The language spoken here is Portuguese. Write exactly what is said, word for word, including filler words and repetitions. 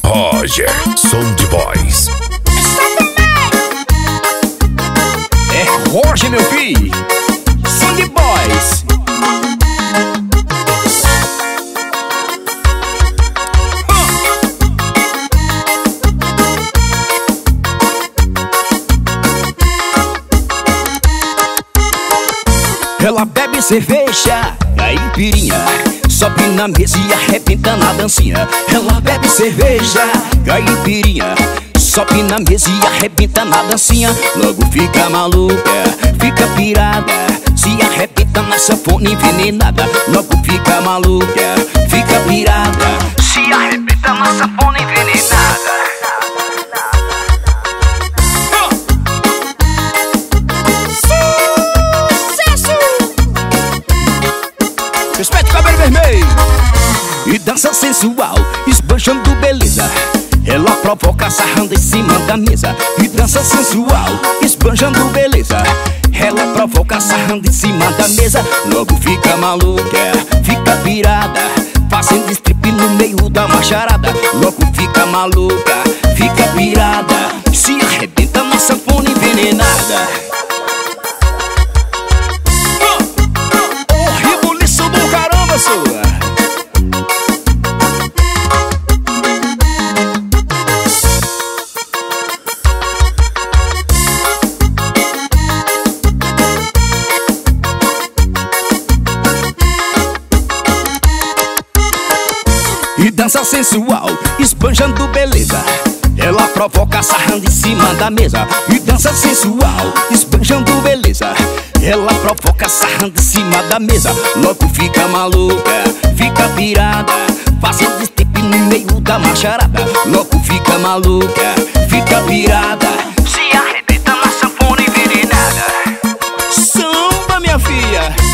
Roger, Sound Boys. É Roger, meu filho. Sound Boys. Ela bebe cerveja, caipirinha, sobe na mesa e arrebenta na dancinha. Ela bebe cerveja, caipirinha, sobe na mesa e arrebenta na dancinha. Logo fica maluca, fica pirada, se arrebenta na sanfona envenenada. Logo fica maluca, fica pirada, se arrebenta na sanfona envenenada. Respeita o cabelo vermelho e dança sensual, esbanjando beleza. Ela provoca sarrando em cima da mesa. E dança sensual, esbanjando beleza. Ela provoca sarrando em cima da mesa. Logo fica maluca, fica pirada, fazendo strip no meio da macharada. Logo fica maluca, fica pirada, se arrebenta na sanfona envenenada. Sua. E dança sensual, esbanjando beleza. Ela provoca sarrando em cima da mesa. E dança sensual, esbanjando beleza. Ela provoca sarrando em cima da mesa. Logo fica maluca, fica pirada, fazendo strip no meio da macharada. Logo fica maluca, fica pirada, se arrebenta na sanfona envenenada. Samba, minha filha.